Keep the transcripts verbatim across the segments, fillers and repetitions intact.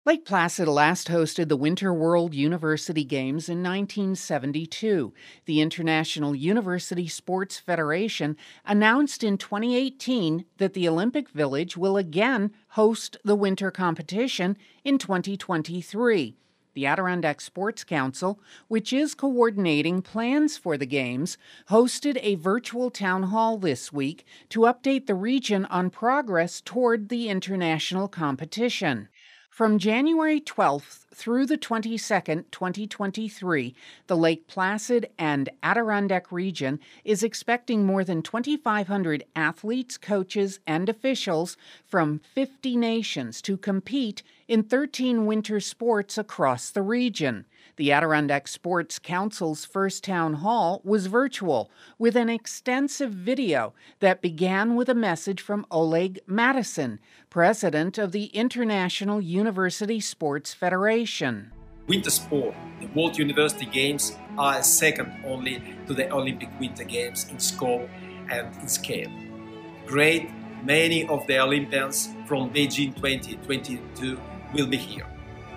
Lake Placid last hosted the Winter World University Games in nineteen seventy-two. The International University Sports Federation announced in twenty eighteen that the Olympic Village will again host the winter competition in twenty twenty-three. The Adirondack Sports Council, which is coordinating plans for the Games, hosted a virtual town hall this week to update the region on progress toward the international competition. From January twelfth through the twenty-second, twenty twenty-three, the Lake Placid and Adirondack region is expecting more than twenty-five hundred athletes, coaches, and officials from fifty nations to compete in thirteen winter sports across the region. The Adirondack Sports Council's first town hall was virtual, with an extensive video that began with a message from Oleg Madison, president of the International University Sports Federation. Winter sport, the World University Games are second only to the Olympic Winter Games in scope and in scale. Great many of the Olympians from Beijing twenty twenty-two will be here,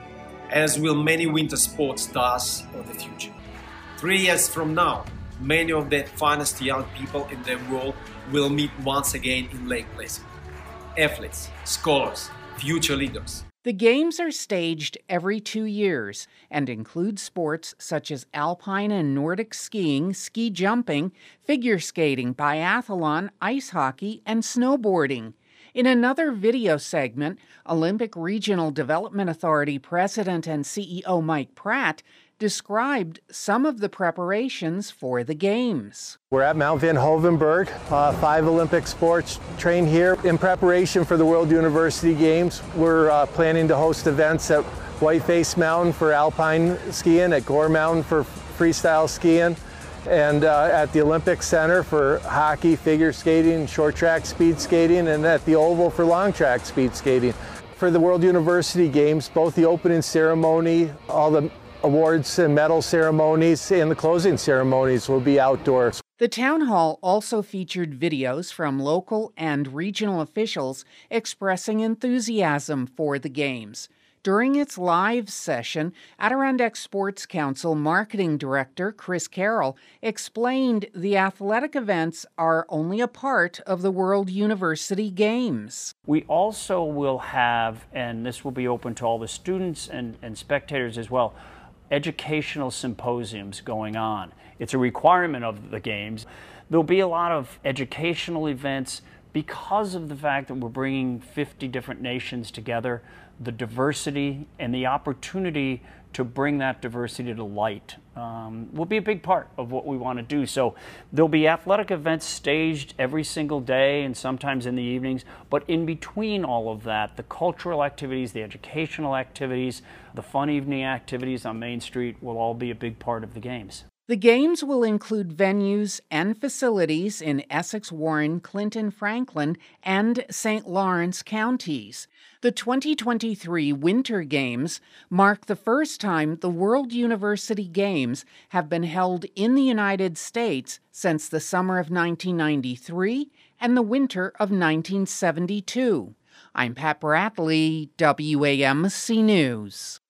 as will many winter sports stars of the future. Three years from now, many of the finest young people in the world will meet once again in Lake Placid. Athletes, scholars, future leaders. The Games are staged every two years and include sports such as alpine and Nordic skiing, ski jumping, figure skating, biathlon, ice hockey, and snowboarding. In another video segment, Olympic Regional Development Authority President and C E O Mike Pratt described some of the preparations for the Games. We're at Mount Van Hoevenberg, uh, five Olympic sports train here. In preparation for the World University Games, we're uh, planning to host events at Whiteface Mountain for alpine skiing, at Gore Mountain for freestyle skiing, and uh, at the Olympic Center for hockey, figure skating, short track speed skating, and at the Oval for long track speed skating. For the World University Games, both the opening ceremony, all the awards and medal ceremonies, and the closing ceremonies will be outdoors. The town hall also featured videos from local and regional officials expressing enthusiasm for the Games. During its live session, Adirondack Sports Council Marketing Director Chris Carroll explained the athletic events are only a part of the World University Games. We also will have, and this will be open to all the students and, and spectators as well, educational symposiums going on. It's a requirement of the Games. There'll be a lot of educational events because of the fact that we're bringing fifty different nations together, the diversity and the opportunity to bring that diversity to light um, will be a big part of what we want to do. So there'll be athletic events staged every single day and sometimes in the evenings, but in between all of that, the cultural activities, the educational activities, the fun evening activities on Main Street will all be a big part of the Games. The Games will include venues and facilities in Essex, Warren, Clinton, Franklin, and Saint Lawrence counties. The twenty twenty-three Winter Games mark the first time the World University Games have been held in the United States since the summer of nineteen ninety-three and the winter of nineteen seventy-two. I'm Pat Bradley, W A M C News.